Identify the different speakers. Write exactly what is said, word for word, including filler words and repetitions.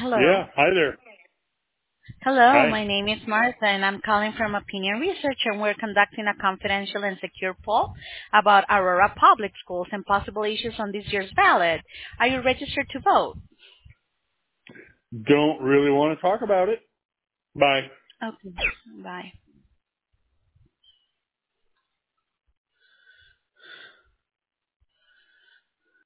Speaker 1: Yeah.
Speaker 2: Hello.
Speaker 1: Hi there.
Speaker 2: Hello,
Speaker 1: Hi.
Speaker 2: my name is Martha, and I'm calling from Opinion Research, and we're conducting a confidential and secure poll about Aurora Public Schools and possible issues on this year's ballot. Are you registered to vote?
Speaker 1: Don't really want to talk about it. Bye.
Speaker 2: Okay. Bye.